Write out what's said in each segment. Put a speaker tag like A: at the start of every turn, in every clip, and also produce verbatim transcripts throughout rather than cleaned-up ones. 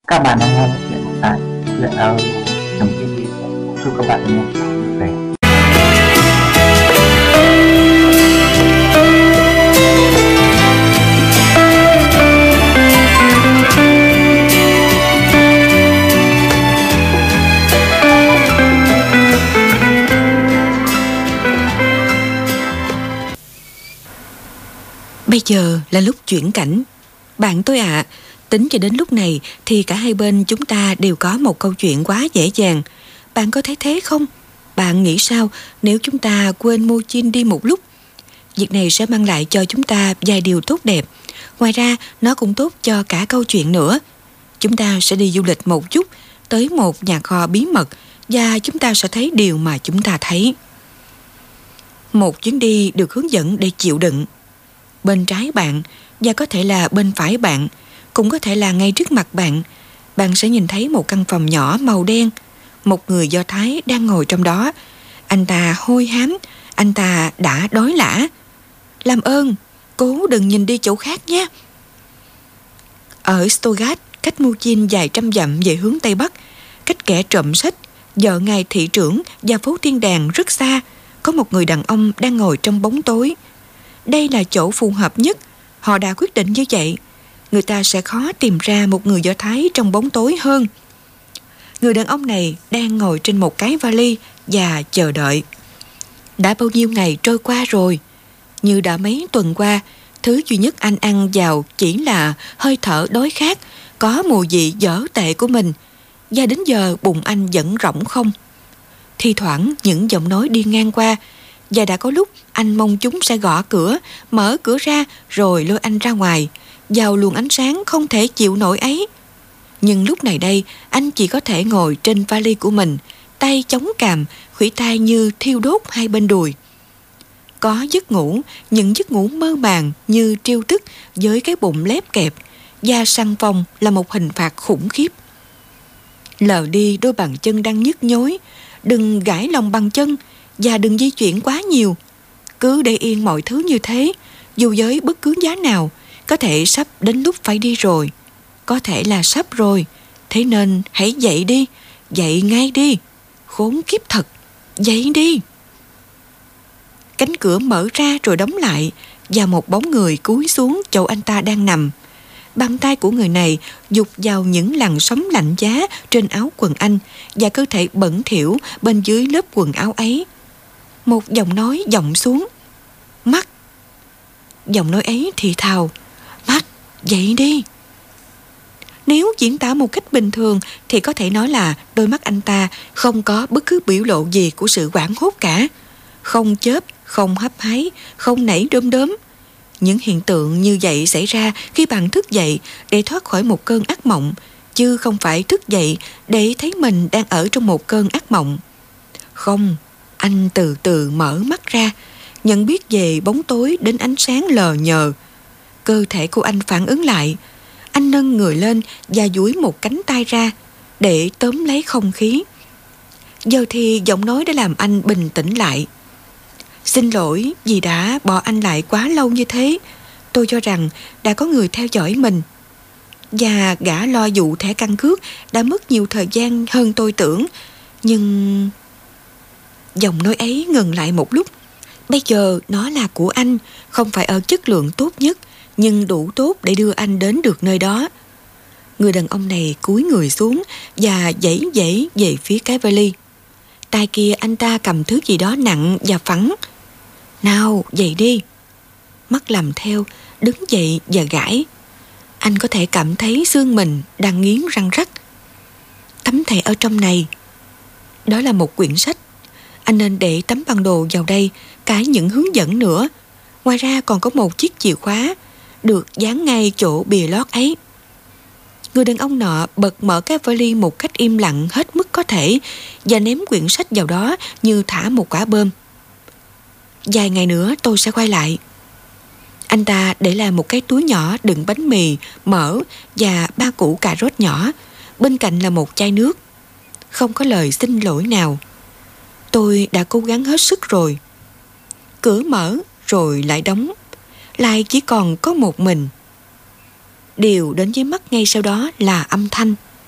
A: Các bạn đang nghe chuyện tại truyện audio chấm tv. Chúc các bạn nghe vui vẻ.
B: Bây giờ là lúc chuyển cảnh. Bạn tôi ạ, à, tính cho đến lúc này thì cả hai bên chúng ta đều có một câu chuyện quá dễ dàng. Bạn có thấy thế không? Bạn nghĩ sao nếu chúng ta quên Mochin đi một lúc? Việc này sẽ mang lại cho chúng ta vài điều tốt đẹp. Ngoài ra, nó cũng tốt cho cả câu chuyện nữa. Chúng ta sẽ đi du lịch một chút, tới một nhà kho bí mật, và chúng ta sẽ thấy điều mà chúng ta thấy. Một chuyến đi được hướng dẫn để chịu đựng. Bên trái bạn, và có thể là bên phải bạn, cũng có thể là ngay trước mặt bạn, bạn sẽ nhìn thấy một căn phòng nhỏ màu đen. Một người Do Thái đang ngồi trong đó. Anh ta hôi hám, anh ta đã đói lả. Làm ơn, cố đừng nhìn đi chỗ khác nhé. Ở Stuttgart, cách Mochin vài trăm dặm về hướng Tây Bắc, cách kẻ trộm sách, vợ ngài thị trưởng và phố Thiên Đàng rất xa, có một người đàn ông đang ngồi trong bóng tối. Đây là chỗ phù hợp nhất. Họ đã quyết định như vậy. Người ta sẽ khó tìm ra một người Do Thái trong bóng tối hơn. Người đàn ông này đang ngồi trên một cái vali và chờ đợi. Đã bao nhiêu ngày trôi qua rồi. Như đã mấy tuần qua, thứ duy nhất anh ăn vào chỉ là hơi thở đói khát, có mùi vị dở tệ của mình. Và đến giờ bụng anh vẫn rỗng không. Thi thoảng những giọng nói đi ngang qua, và đã có lúc anh mong chúng sẽ gõ cửa, mở cửa ra rồi lôi anh ra ngoài, vào luồng ánh sáng không thể chịu nổi ấy. Nhưng lúc này đây, anh chỉ có thể ngồi trên vali của mình, tay chống cằm, khuỷu tay như thiêu đốt hai bên đùi. Có giấc ngủ, những giấc ngủ mơ màng như triêu tức với cái bụng lép kẹp, và săn phong là một hình phạt khủng khiếp. Lờ đi đôi bàn chân đang nhức nhối, đừng gãi lòng bàn chân, và đừng di chuyển quá nhiều. Cứ để yên mọi thứ như thế, dù với bất cứ giá nào, có thể sắp đến lúc phải đi rồi. Có thể là sắp rồi. Thế nên hãy dậy đi, dậy ngay đi. Khốn kiếp thật, dậy đi. Cánh cửa mở ra rồi đóng lại, và một bóng người cúi xuống chỗ anh ta đang nằm. Bàn tay của người này dục vào những làn sóng lạnh giá trên áo quần anh, và cơ thể bẩn thỉu bên dưới lớp quần áo ấy. Một giọng nói vọng xuống. Mắt. Giọng nói ấy thì thào. Mắt, dậy đi. Nếu diễn tả một cách bình thường thì có thể nói là đôi mắt anh ta không có bất cứ biểu lộ gì của sự hoảng hốt cả. Không chớp, không hấp háy, không nảy đom đóm. Những hiện tượng như vậy xảy ra khi bạn thức dậy để thoát khỏi một cơn ác mộng, chứ không phải thức dậy để thấy mình đang ở trong một cơn ác mộng. Không, anh từ từ mở mắt ra, nhận biết về bóng tối đến ánh sáng lờ nhờ. Cơ thể của anh phản ứng lại. Anh nâng người lên và duỗi một cánh tay ra để tóm lấy không khí. Giờ thì giọng nói đã làm anh bình tĩnh lại. Xin lỗi vì đã bỏ anh lại quá lâu như thế. Tôi cho rằng đã có người theo dõi mình. Và gã lo dụ thẻ căn cước đã mất nhiều thời gian hơn tôi tưởng. Nhưng... Giọng nói ấy ngừng lại một lúc. Bây giờ nó là của anh, không phải ở chất lượng tốt nhất, nhưng đủ tốt để đưa anh đến được nơi đó. Người đàn ông này cúi người xuống và giãy giãy về phía cái vali. Tay kia anh ta cầm thứ gì đó nặng và phẳng. Nào, dậy đi. Mắt làm theo, đứng dậy và gãi. Anh có thể cảm thấy xương mình đang nghiến răng rắc. Tấm thẻ ở trong này. Đó là một quyển sách. Anh nên để tấm bản đồ vào đây, cả những hướng dẫn nữa. Ngoài ra còn có một chiếc chìa khóa được dán ngay chỗ bìa lót ấy. Người đàn ông nọ bật mở cái vali một cách im lặng hết mức có thể và ném quyển sách vào đó như thả một quả bom. Vài ngày nữa tôi sẽ quay lại. Anh ta để lại một cái túi nhỏ đựng bánh mì, mỡ và ba củ cà rốt nhỏ. Bên cạnh là một chai nước. Không có lời xin lỗi nào. Tôi đã cố gắng hết sức rồi. Cửa mở rồi lại đóng. Lại chỉ còn có một mình. Điều đến với mắt ngay sau đó là âm thanh.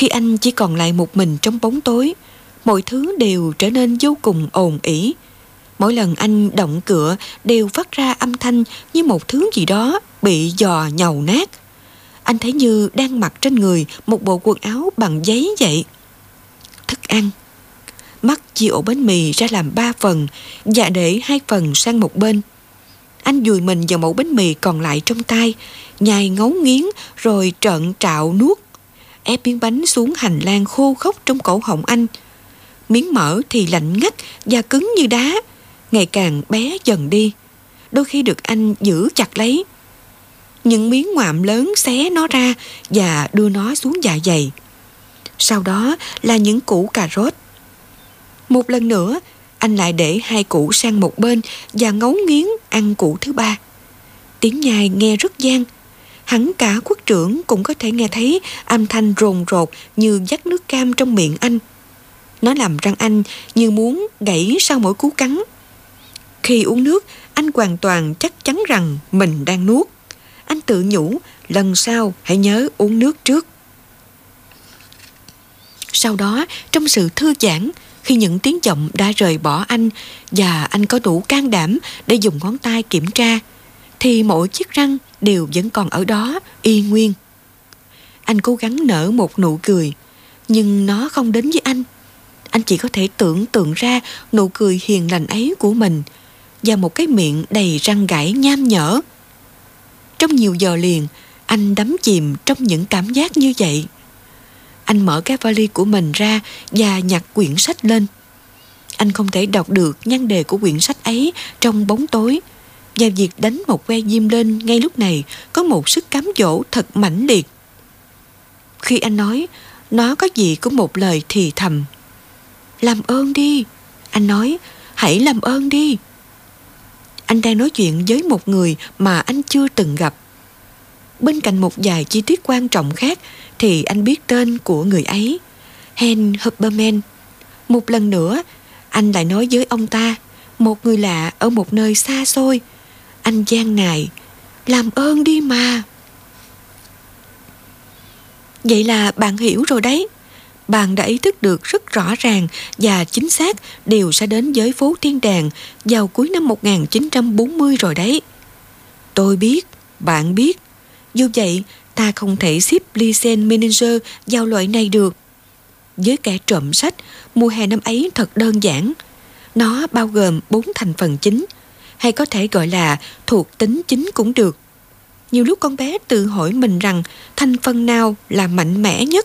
B: Khi anh chỉ còn lại một mình trong bóng tối, mọi thứ đều trở nên vô cùng ồn ỉ. Mỗi lần anh động cựa đều phát ra âm thanh như một thứ gì đó bị giò nhàu nát. Anh thấy như đang mặc trên người một bộ quần áo bằng giấy vậy. Thức ăn. Mắc chia ổ bánh mì ra làm ba phần và để hai phần sang một bên. Anh dùi mình vào mẩu bánh mì còn lại trong tay, nhai ngấu nghiến rồi trợn trạo nuốt, ép miếng bánh xuống hành lang khô khốc trong cổ họng anh. Miếng mỡ thì lạnh ngắt và cứng như đá, ngày càng bé dần đi, đôi khi được anh giữ chặt lấy. Những miếng ngoạm lớn xé nó ra và đưa nó xuống dạ dày. Sau đó là những củ cà rốt. Một lần nữa, anh lại để hai củ sang một bên và ngấu nghiến ăn củ thứ ba. Tiếng nhai nghe rất gian. Hẳn cả quốc trưởng cũng có thể nghe thấy âm thanh rồn rột như vắt nước cam trong miệng anh. Nó làm răng anh như muốn gãy sau mỗi cú cắn. Khi uống nước, anh hoàn toàn chắc chắn rằng mình đang nuốt. Anh tự nhủ, lần sau hãy nhớ uống nước trước. Sau đó, trong sự thư giãn, khi những tiếng vọng đã rời bỏ anh và anh có đủ can đảm để dùng ngón tay kiểm tra, thì mỗi chiếc răng đều vẫn còn ở đó, y nguyên. Anh cố gắng nở một nụ cười, nhưng nó không đến với anh. Anh chỉ có thể tưởng tượng ra nụ cười hiền lành ấy của mình và một cái miệng đầy răng gãy nham nhở. Trong nhiều giờ liền, anh đắm chìm trong những cảm giác như vậy. Anh mở cái vali của mình ra và nhặt quyển sách lên. Anh không thể đọc được nhan đề của quyển sách ấy trong bóng tối, và việc đánh một que diêm lên ngay lúc này có một sức cám dỗ thật mãnh liệt. Khi anh nói, nó có gì của một lời thì thầm. Làm ơn đi, anh nói, hãy làm ơn đi. Anh đang nói chuyện với một người mà anh chưa từng gặp. Bên cạnh một vài chi tiết quan trọng khác thì anh biết tên của người ấy, Hans Huberman. Một lần nữa, anh lại nói với ông ta, một người lạ ở một nơi xa xôi. Anh gian nài, làm ơn đi mà. Vậy là bạn hiểu rồi đấy. Bạn đã ý thức được rất rõ ràng và chính xác điều sẽ đến với phố Thiên Đàng vào cuối năm một nghìn chín trăm bốn mươi rồi đấy. Tôi biết, bạn biết. Dù vậy, ta không thể xếp Lysen Meninger vào loại này được. Với kẻ trộm sách, mùa hè năm ấy thật đơn giản. Nó bao gồm bốn thành phần chính, hay có thể gọi là thuộc tính chính cũng được. Nhiều lúc con bé tự hỏi mình rằng thành phần nào là mạnh mẽ nhất.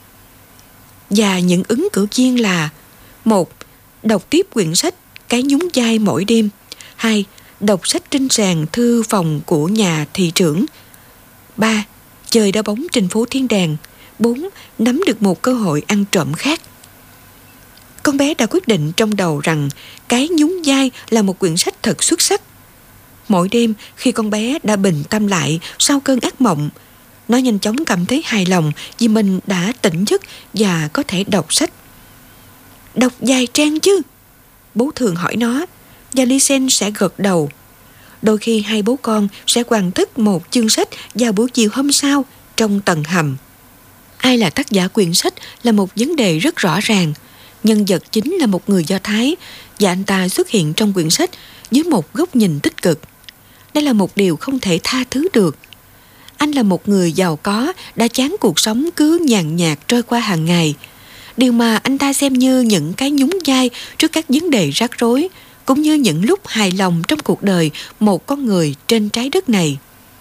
B: Và những ứng cử viên là: một. Đọc tiếp quyển sách Cái nhún vai mỗi đêm. Hai. Đọc sách trên sàn thư phòng của nhà thị trưởng. Ba. Chơi đá bóng trên phố Thiên Đàng. Bốn. Nắm được một cơ hội ăn trộm khác. Con bé đã quyết định trong đầu rằng Cái nhún vai là một quyển sách thật xuất sắc. Mỗi đêm khi con bé đã bình tâm lại sau cơn ác mộng, nó nhanh chóng cảm thấy hài lòng vì mình đã tỉnh giấc và có thể đọc sách. Đọc vài trang chứ? Bố thường hỏi nó, và Lysen sẽ gật đầu. Đôi khi hai bố con sẽ hoàn tất một chương sách vào buổi chiều hôm sau trong tầng hầm. Ai là tác giả quyển sách là một vấn đề rất rõ ràng. Nhân vật chính là một người Do Thái, và anh ta xuất hiện trong quyển sách với một góc nhìn tích cực. Đây là một điều không thể tha thứ được. Anh là một người giàu có, đã chán cuộc sống cứ nhàn nhạt trôi qua hàng ngày. Điều mà anh ta xem như những cái nhún vai trước các vấn đề rắc rối, cũng như những lúc hài lòng trong cuộc đời một con người trên trái đất này.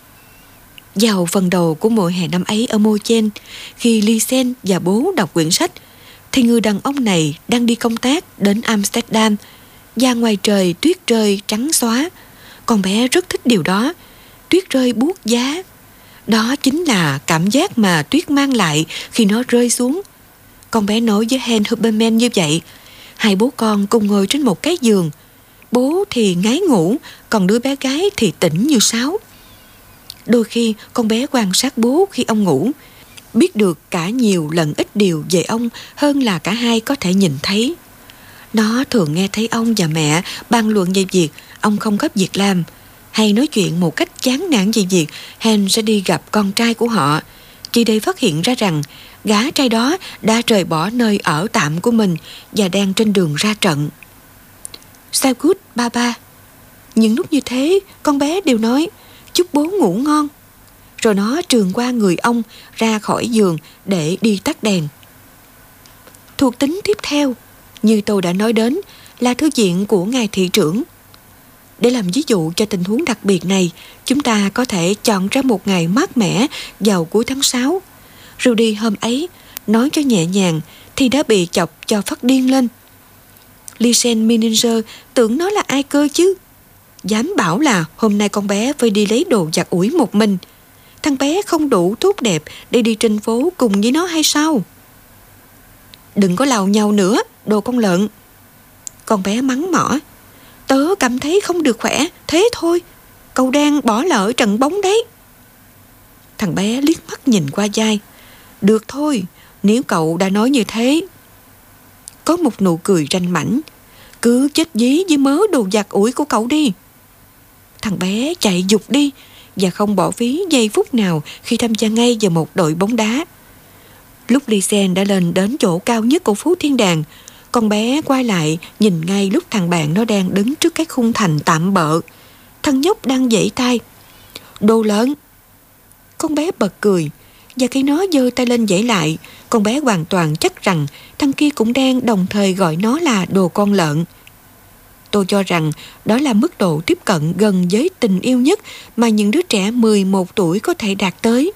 B: Vào phần đầu của mùa hè năm ấy ở Mochen, khi Lysen và bố đọc quyển sách, thì người đàn ông này đang đi công tác đến Amsterdam, và ngoài trời tuyết rơi trắng xóa. Con bé rất thích điều đó, tuyết rơi buốt giá. Đó chính là cảm giác mà tuyết mang lại khi nó rơi xuống. Con bé nói với Hans Huberman như vậy. Hai bố con cùng ngồi trên một cái giường. Bố thì ngái ngủ, còn đứa bé gái thì tỉnh như sáo. Đôi khi con bé quan sát bố khi ông ngủ, biết được cả nhiều lẫn ít điều về ông hơn là cả hai có thể nhìn thấy. Nó thường nghe thấy ông và mẹ bàn luận về việc ông không có việc làm, hay nói chuyện một cách chán nản về việc Hen sẽ đi gặp con trai của họ, chỉ để phát hiện ra rằng Gã trai đó đã rời bỏ nơi ở tạm của mình và đang trên đường ra trận. Sao good ba ba. Những lúc như thế, con bé đều nói chúc bố ngủ ngon. Rồi nó trườn qua người ông ra khỏi giường để đi tắt đèn. Thuộc tính tiếp theo, như tôi đã nói đến, là thư viện của ngài thị trưởng. Để làm ví dụ cho tình huống đặc biệt này, chúng ta có thể chọn ra một ngày mát mẻ vào cuối tháng sáu. Rudy hôm ấy nói cho nhẹ nhàng thì đã bị chọc cho phát điên lên. Lysen Mininger tưởng nó là ai cơ chứ? Dám bảo là hôm nay con bé phải đi lấy đồ giặt ủi một mình. Thằng bé không đủ tốt đẹp để đi trên phố cùng với nó hay sao? Đừng có lào nhau nữa, đồ con lợn. Con bé mắng mỏ. Tớ cảm thấy không được khỏe, thế thôi. Cậu đang bỏ lỡ trận bóng đấy. Thằng bé liếc mắt nhìn qua vai. Được thôi, nếu cậu đã nói như thế. Có một nụ cười ranh mãnh. Cứ chết dí với mớ đồ giặt ủi của cậu đi. Thằng bé chạy giục đi và không bỏ phí giây phút nào khi tham gia ngay vào một đội bóng đá. Lúc Lysen đã lên đến chỗ cao nhất của phố thiên đàng, con bé quay lại nhìn ngay lúc thằng bạn nó đang đứng trước cái khung thành tạm bợ. Thằng nhóc đang giãy tay. Đồ lớn. Con bé bật cười, và khi nó giơ tay lên giãy lại, con bé hoàn toàn chắc rằng thằng kia cũng đang đồng thời gọi nó là đồ con lợn. Tôi cho rằng đó là mức độ tiếp cận gần với tình yêu nhất mà những đứa trẻ mười một tuổi có thể đạt tới.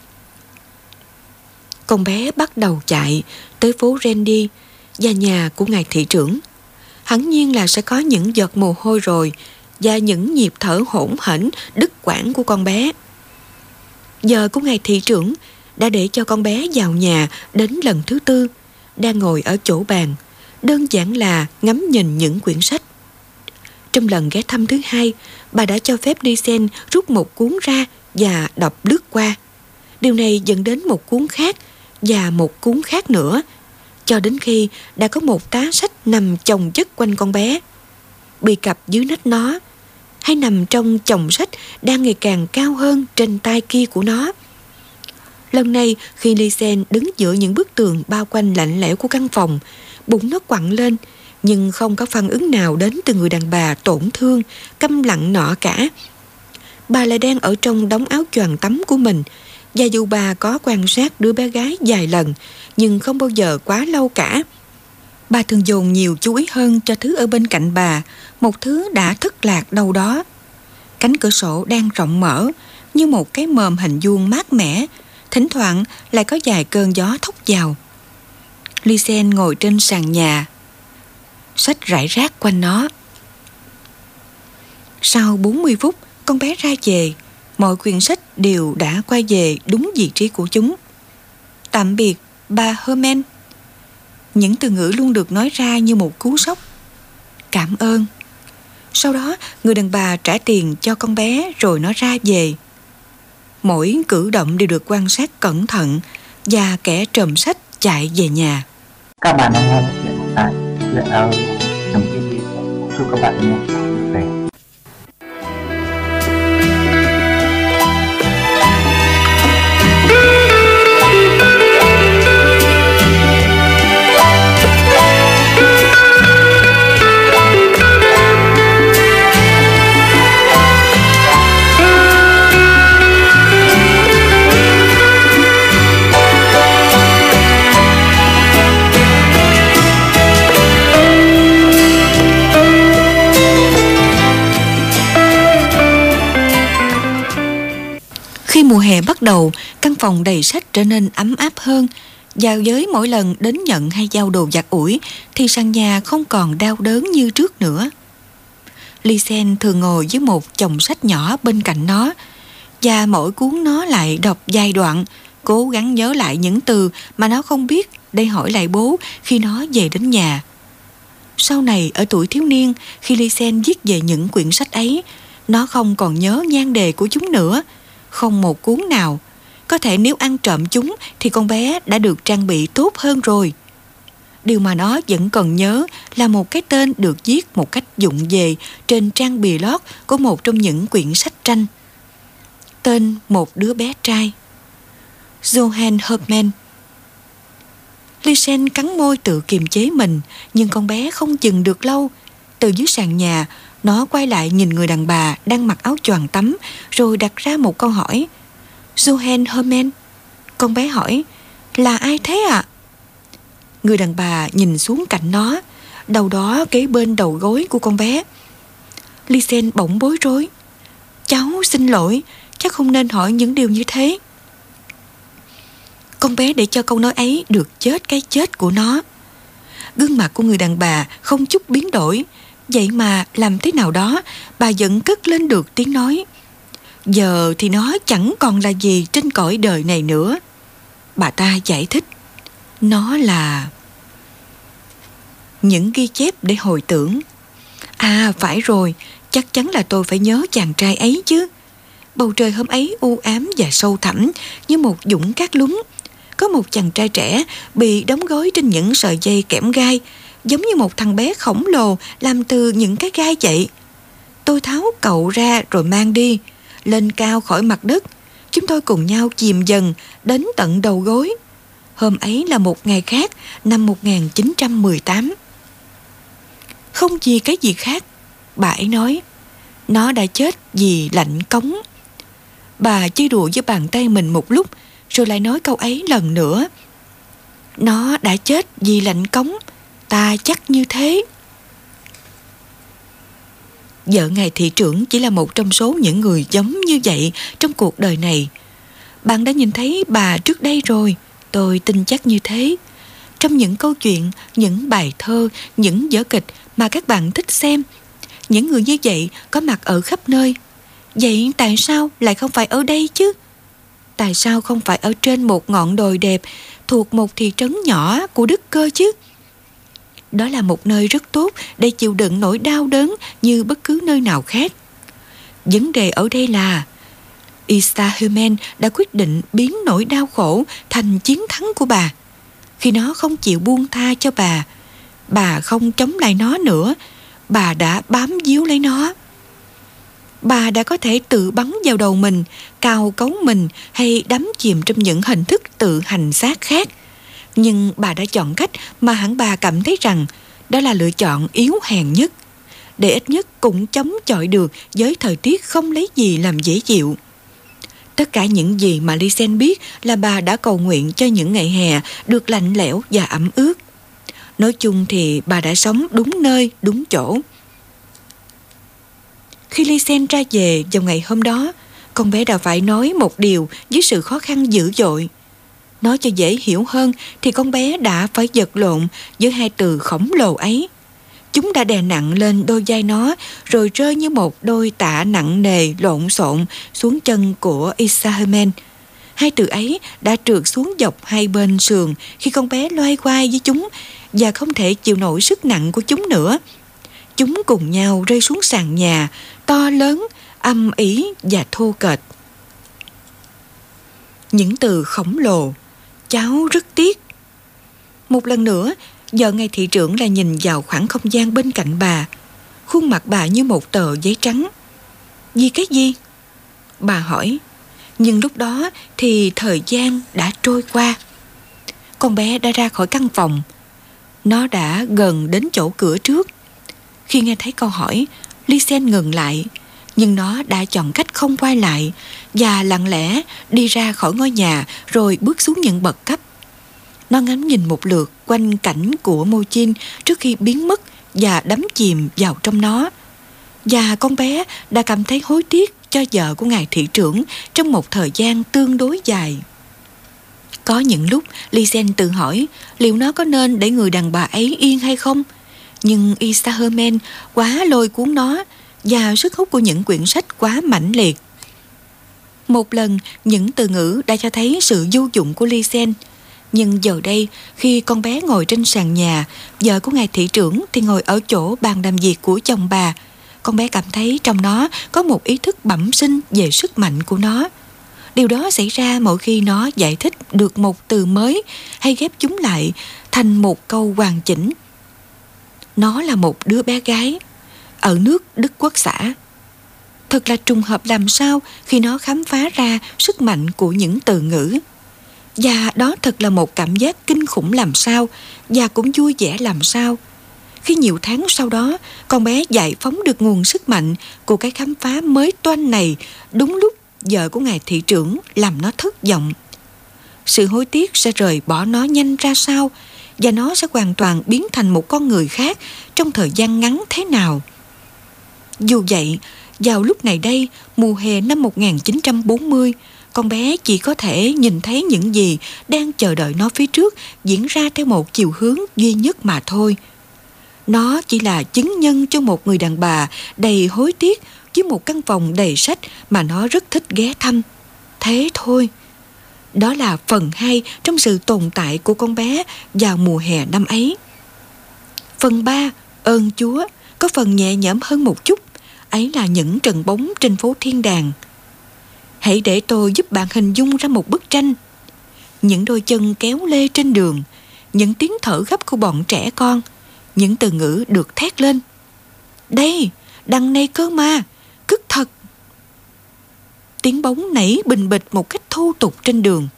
B: Con bé bắt đầu chạy tới phố Randy và nhà của ngài thị trưởng. Hẳn nhiên là sẽ có những giọt mồ hôi rồi và những nhịp thở hỗn hển đứt quãng của con bé. Giờ của ngài thị trưởng đã để cho con bé vào nhà đến lần thứ tư, đang ngồi ở chỗ bàn, đơn giản là ngắm nhìn những quyển sách. Trong lần ghé thăm thứ hai, bà đã cho phép Lysen rút một cuốn ra và đọc lướt qua. Điều này dẫn đến một cuốn khác và một cuốn khác nữa, cho đến khi đã có một tá sách nằm chồng chất quanh con bé. Bị cặp dưới nách nó, hay nằm trong chồng sách đang ngày càng cao hơn trên tay kia của nó. Lần này, khi Lysen đứng giữa những bức tường bao quanh lạnh lẽo của căn phòng, bụng nó quặn lên, nhưng không có phản ứng nào đến từ người đàn bà tổn thương, câm lặng nọ cả. Bà lại đang ở trong đống áo choàng tắm của mình, và dù bà có quan sát đứa bé gái vài lần, nhưng không bao giờ quá lâu cả. Bà thường dồn nhiều chú ý hơn cho thứ ở bên cạnh bà, một thứ đã thất lạc đâu đó. Cánh cửa sổ đang rộng mở, như một cái mồm hình vuông mát mẻ, thỉnh thoảng lại có vài cơn gió thốc vào. Lysen ngồi trên sàn nhà, sách rải rác quanh nó. Sau bốn mươi phút, con bé ra về. Mọi quyển sách đều đã quay về đúng vị trí của chúng. Tạm biệt, bà Herman. Những từ ngữ luôn được nói ra như một cú sốc. Cảm ơn. Sau đó, người đàn bà trả tiền cho con bé rồi nó ra về. Mỗi cử động đều được quan sát cẩn thận và kẻ trộm sách chạy về nhà.
A: Các bạn đang nghe chuyện tại chuyện ở trong cái gì. Chúc các bạn nghe vui vẻ.
B: Khi mùa hè bắt đầu, căn phòng đầy sách trở nên ấm áp hơn, và với mỗi lần đến nhận hay giao đồ giặt ủi thì sàn nhà không còn đau đớn như trước nữa. Lysen thường ngồi với một chồng sách nhỏ bên cạnh nó, và mỗi cuốn nó lại đọc vài đoạn, cố gắng nhớ lại những từ mà nó không biết để hỏi lại bố khi nó về đến nhà. Sau này ở tuổi thiếu niên, khi Lysen viết về những quyển sách ấy, nó không còn nhớ nhan đề của chúng nữa, không một cuốn nào. Có thể nếu ăn trộm chúng thì con bé đã được trang bị tốt hơn rồi. Điều mà nó vẫn còn nhớ là một cái tên được viết một cách vụng về trên trang bìa lót của một trong những quyển sách tranh. Tên một đứa bé trai, Johann Hermann. Lysen cắn môi tự kiềm chế mình, nhưng con bé không dừng được lâu. Từ dưới sàn nhà, nó quay lại nhìn người đàn bà đang mặc áo choàng tắm, rồi đặt ra một câu hỏi. Johan Herman? Con bé hỏi. Là ai thế ạ? À? Người đàn bà nhìn xuống cạnh nó, đầu đó kế bên đầu gối của con bé. Lysen bỗng bối rối. Cháu xin lỗi, chắc không nên hỏi những điều như thế. Con bé để cho câu nói ấy được chết cái chết của nó. Gương mặt của người đàn bà không chút biến đổi, vậy mà làm thế nào đó bà vẫn cất lên được tiếng nói. Giờ thì nó chẳng còn là gì trên cõi đời này nữa. Bà ta giải thích. Nó là những ghi chép để hồi tưởng. À phải rồi, chắc chắn là tôi phải nhớ chàng trai ấy chứ. Bầu trời hôm ấy u ám và sâu thẳm như một vũng cát lún. Có một chàng trai trẻ bị đóng gói trên những sợi dây kẽm gai, giống như một thằng bé khổng lồ làm từ những cái gai vậy. Tôi tháo cậu ra rồi mang đi, lên cao khỏi mặt đất. Chúng tôi cùng nhau chìm dần đến tận đầu gối. Hôm ấy là một ngày khác, năm một nghìn chín trăm mười tám. Không vì cái gì khác, bà ấy nói. Nó đã chết vì lạnh cống. Bà chơi đùa với bàn tay mình một lúc, rồi lại nói câu ấy lần nữa. Nó đã chết vì lạnh cống, ta chắc như thế. Vợ ngài thị trưởng chỉ là một trong số những người giống như vậy trong cuộc đời này. Bạn đã nhìn thấy bà trước đây rồi, tôi tin chắc như thế. Trong những câu chuyện, những bài thơ, những vở kịch mà các bạn thích xem, những người như vậy có mặt ở khắp nơi. Vậy tại sao lại không phải ở đây chứ? Tại sao không phải ở trên một ngọn đồi đẹp thuộc một thị trấn nhỏ của Đức cơ chứ? Đó là một nơi rất tốt để chịu đựng nỗi đau đớn như bất cứ nơi nào khác. Vấn đề ở đây là Isa Herman đã quyết định biến nỗi đau khổ thành chiến thắng của bà. Khi nó không chịu buông tha cho bà, bà không chống lại nó nữa, bà đã bám víu lấy nó. Bà đã có thể tự bắn vào đầu mình, cào cấu mình hay đắm chìm trong những hình thức tự hành xác khác. Nhưng bà đã chọn cách mà hẳn bà cảm thấy rằng đó là lựa chọn yếu hèn nhất, để ít nhất cũng chống chọi được với thời tiết không lấy gì làm dễ chịu. Tất cả những gì mà Lysen biết là bà đã cầu nguyện cho những ngày hè được lạnh lẽo và ẩm ướt. Nói chung thì bà đã sống đúng nơi, đúng chỗ. Khi Lysen ra về vào ngày hôm đó, con bé đã phải nói một điều với sự khó khăn dữ dội. Nói cho dễ hiểu hơn thì con bé đã phải vật lộn với hai từ khổng lồ ấy. Chúng đã đè nặng lên đôi vai nó, rồi rơi như một đôi tạ nặng nề lộn xộn xuống chân của Isa Herman. Hai từ ấy đã trượt xuống dọc hai bên sườn khi con bé loay hoay với chúng và không thể chịu nổi sức nặng của chúng nữa. Chúng cùng nhau rơi xuống sàn nhà, to lớn, âm ỉ và thô kệch. Những từ khổng lồ, cháu rất tiếc. Một lần nữa, vợ ngài thị trưởng lại nhìn vào khoảng không gian bên cạnh bà. Khuôn mặt bà như một tờ giấy trắng. Vì cái gì? Bà hỏi. Nhưng lúc đó thì thời gian đã trôi qua. Con bé đã ra khỏi căn phòng. Nó đã gần đến chỗ cửa trước. Khi nghe thấy câu hỏi, Lysen ngừng lại. Nhưng nó đã chọn cách không quay lại và lặng lẽ đi ra khỏi ngôi nhà rồi bước xuống những bậc cấp. Nó ngắm nhìn một lượt quanh cảnh của Mochin trước khi biến mất và đắm chìm vào trong nó. Và con bé đã cảm thấy hối tiếc cho vợ của ngài thị trưởng trong một thời gian tương đối dài. Có những lúc Lysen tự hỏi liệu nó có nên để người đàn bà ấy yên hay không. Nhưng Isa Herman quá lôi cuốn nó và sức hút của những quyển sách quá mãnh liệt. Một lần, những từ ngữ đã cho thấy sự vô dụng của Lysen. Nhưng giờ đây, khi con bé ngồi trên sàn nhà, vợ của ngài thị trưởng thì ngồi ở chỗ bàn làm việc của chồng bà, con bé cảm thấy trong nó có một ý thức bẩm sinh về sức mạnh của nó. Điều đó xảy ra mỗi khi nó giải thích được một từ mới hay ghép chúng lại thành một câu hoàn chỉnh. Nó là một đứa bé gái ở nước Đức Quốc xã. Thật là trùng hợp làm sao khi nó khám phá ra sức mạnh của những từ ngữ. Và đó thật là một cảm giác kinh khủng làm sao, và cũng vui vẻ làm sao. Khi nhiều tháng sau đó, con bé giải phóng được nguồn sức mạnh của cái khám phá mới toanh này đúng lúc vợ của ngài thị trưởng làm nó thất vọng. Sự hối tiếc sẽ rời bỏ nó nhanh ra sao, và nó sẽ hoàn toàn biến thành một con người khác trong thời gian ngắn thế nào. Dù vậy, vào lúc này đây, mùa hè năm một nghìn chín trăm bốn mươi, con bé chỉ có thể nhìn thấy những gì đang chờ đợi nó phía trước diễn ra theo một chiều hướng duy nhất mà thôi. Nó chỉ là chứng nhân cho một người đàn bà đầy hối tiếc với một căn phòng đầy sách mà nó rất thích ghé thăm. Thế thôi. Đó là phần hai trong sự tồn tại của con bé vào mùa hè năm ấy. Phần ba, ơn Chúa, có phần nhẹ nhõm hơn một chút. Ấy là những trận bóng trên phố Thiên Đàng. Hãy để tôi giúp bạn hình dung ra một bức tranh. Những đôi chân kéo lê trên đường, những tiếng thở gấp của bọn trẻ con, những từ ngữ được thét lên. Đây, đằng này cơ mà, cứt thật. Tiếng bóng nảy bình bịch một cách thô tục trên đường.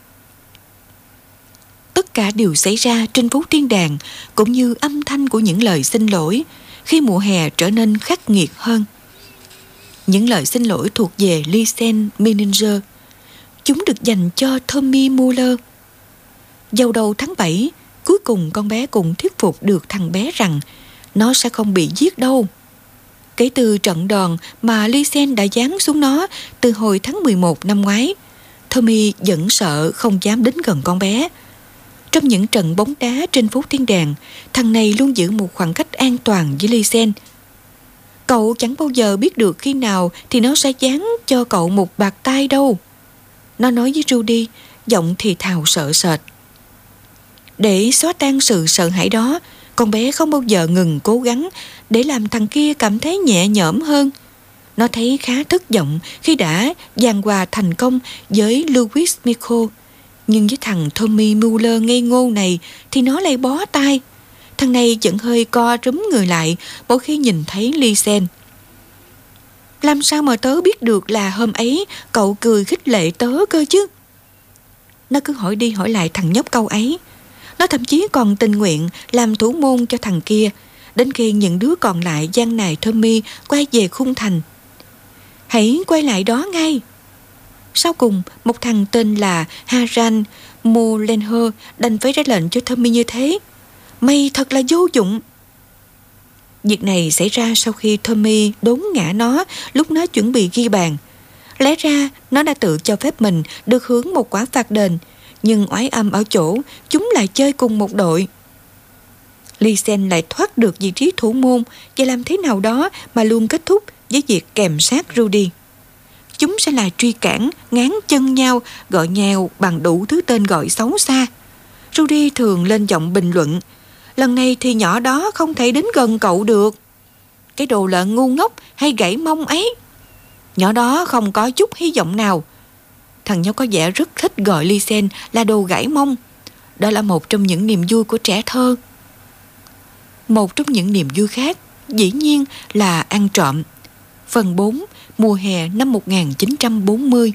B: Tất cả đều xảy ra trên phố Thiên Đàng, cũng như âm thanh của những lời xin lỗi khi mùa hè trở nên khắc nghiệt hơn. Những lời xin lỗi thuộc về Lisen Mininger. Chúng được dành cho Tommy Muller. Vào đầu tháng bảy, cuối cùng con bé cũng thuyết phục được thằng bé rằng nó sẽ không bị giết đâu. Kể từ trận đòn mà Lisen đã giáng xuống nó từ hồi tháng mười một năm ngoái, Tommy vẫn sợ không dám đến gần con bé. Trong những trận bóng đá trên phố Thiên Đàng, thằng này luôn giữ một khoảng cách an toàn với Lisen. Cậu chẳng bao giờ biết được khi nào thì nó sẽ giáng cho cậu một bạt tai đâu. Nó nói với Rudy, giọng thì thào sợ sệt. Để xóa tan sự sợ hãi đó, con bé không bao giờ ngừng cố gắng để làm thằng kia cảm thấy nhẹ nhõm hơn. Nó thấy khá thất vọng khi đã giằng hòa thành công với Louis Michaud. Nhưng với thằng Tommy Muller ngây ngô này thì nó lại bó tay. Thằng này vẫn hơi co rúm người lại mỗi khi nhìn thấy Lisen. Làm sao mà tớ biết được là hôm ấy cậu cười khích lệ tớ cơ chứ? Nó cứ hỏi đi hỏi lại thằng nhóc câu ấy. Nó thậm chí còn tình nguyện làm thủ môn cho thằng kia, đến khi những đứa còn lại gian nài Tommy quay về khung thành. Hãy quay lại đó ngay. Sau cùng, một thằng tên là Haran Molenher đành phải ra lệnh cho Tommy như thế. Mày thật là vô dụng. Việc này xảy ra sau khi Tommy đốn ngã nó lúc nó chuẩn bị ghi bàn. Lẽ ra nó đã tự cho phép mình được hưởng một quả phạt đền, nhưng oái âm ở chỗ chúng lại chơi cùng một đội. Lisen lại thoát được vị trí thủ môn và làm thế nào đó mà luôn kết thúc với việc kèm sát Rudy. Chúng sẽ là truy cản, ngán chân nhau, gọi nhau bằng đủ thứ tên gọi xấu xa. Rudy thường lên giọng bình luận, lần này thì nhỏ đó không thể đến gần cậu được. Cái đồ lợn ngu ngốc hay gãy mông ấy. Nhỏ đó không có chút hy vọng nào. Thằng nhóc có vẻ rất thích gọi Lisen là đồ gãy mông. Đó là một trong những niềm vui của trẻ thơ. Một trong những niềm vui khác dĩ nhiên là ăn trộm. Phần bốn, mùa hè năm một nghìn chín trăm bốn mươi.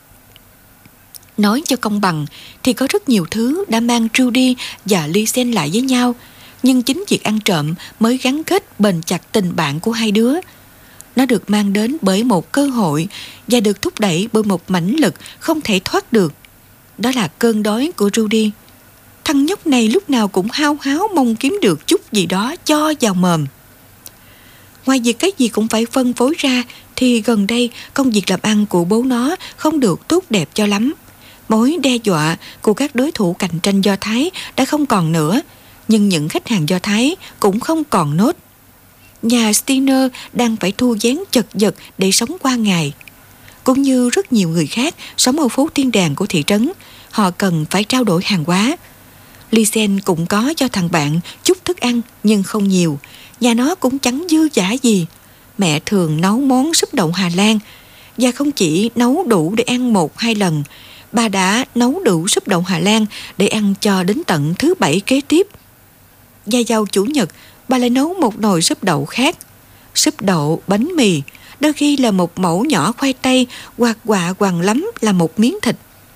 B: Nói cho công bằng thì có rất nhiều thứ đã mang Rudy và Lisen lại với nhau, nhưng chính việc ăn trộm mới gắn kết bền chặt tình bạn của hai đứa. Nó được mang đến bởi một cơ hội và được thúc đẩy bởi một mãnh lực không thể thoát được. Đó là cơn đói của Rudy. Thằng nhóc này lúc nào cũng hao háo mong kiếm được chút gì đó cho vào mồm. Ngoài việc cái gì cũng phải phân phối ra, thì gần đây công việc làm ăn của bố nó không được tốt đẹp cho lắm. Mối đe dọa của các đối thủ cạnh tranh Do Thái đã không còn nữa, nhưng những khách hàng Do Thái cũng không còn nốt. Nhà Steiner đang phải thu vén chật vật để sống qua ngày. Cũng như rất nhiều người khác sống ở phố Thiên Đàng của thị trấn, họ cần phải trao đổi hàng hóa. Lisen cũng có cho thằng bạn chút thức ăn nhưng không nhiều. Nhà nó cũng chẳng dư dả gì. Mẹ thường nấu món súp đậu Hà Lan, và không chỉ nấu đủ để ăn một hai lần, bà đã nấu đủ súp đậu Hà Lan để ăn cho đến tận thứ bảy kế tiếp. Và vào chủ nhật, bà lại nấu một nồi súp đậu khác. Súp đậu, bánh mì, đôi khi là một mẩu nhỏ khoai tây, hoặc quạ quằn lắm là một miếng thịt.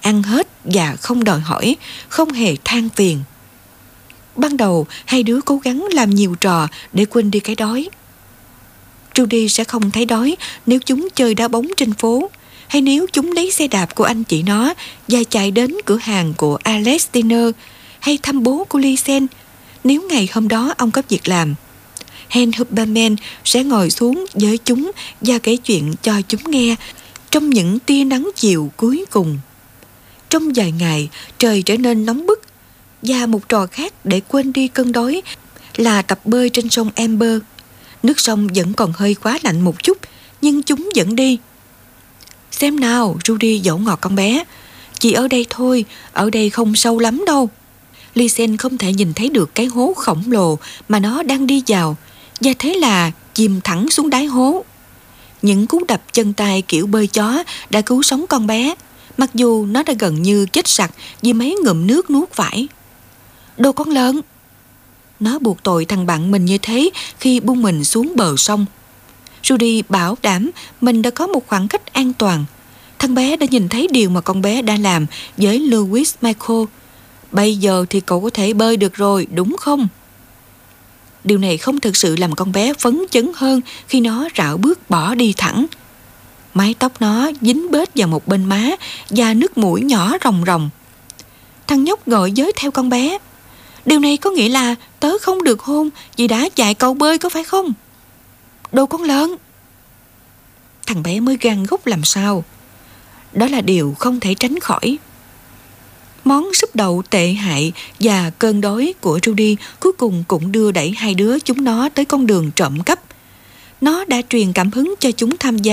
B: ăn hết và không đòi hỏi, không hề than phiền. Ban đầu, hai đứa cố gắng làm nhiều trò để quên đi cái đói. Trudy sẽ không thấy đói nếu chúng chơi đá bóng trên phố, hay nếu chúng lấy xe đạp của anh chị nó và chạy đến cửa hàng của Alex Dinner, hay thăm bố của Lysen nếu ngày hôm đó ông có việc làm. Hen Huberman sẽ ngồi xuống với chúng và kể chuyện cho chúng nghe trong những tia nắng chiều cuối cùng. Trong vài ngày, trời trở nên nóng bức, và một trò khác để quên đi cơn đói là tập bơi trên sông Amber. Nước sông vẫn còn hơi quá lạnh một chút, nhưng chúng vẫn đi. Xem nào, Rudy dỗ ngọt con bé. Chỉ ở đây thôi, ở đây không sâu lắm đâu. Lysen không thể nhìn thấy được cái hố khổng lồ mà nó đang đi vào, và thế là chìm thẳng xuống đáy hố. Những cú đập chân tay kiểu bơi chó đã cứu sống con bé, mặc dù nó đã gần như chết sặc vì mấy ngụm nước nuốt phải. Đồ con lợn! Nó buộc tội thằng bạn mình như thế khi buông mình xuống bờ sông. Rudy bảo đảm mình đã có một khoảng cách an toàn. Thằng bé đã nhìn thấy điều mà con bé đã làm với Louis Michael. Bây giờ thì cậu có thể bơi được rồi, đúng không? Điều này không thực sự làm con bé phấn chấn hơn khi nó rảo bước bỏ đi thẳng. Mái tóc nó dính bết vào một bên má và nước mũi nhỏ ròng ròng. Thằng nhóc gọi giới theo con bé. Điều này có nghĩa là tớ không được hôn vì đã dạy cậu bơi, có phải không? Đồ con lợn! Thằng bé mới gan gốc làm sao. Đó là điều không thể tránh khỏi. Món súp đậu tệ hại và cơn đói của Rudy cuối cùng cũng đưa đẩy hai đứa chúng nó tới con đường trộm cắp. Nó đã truyền cảm hứng cho chúng tham gia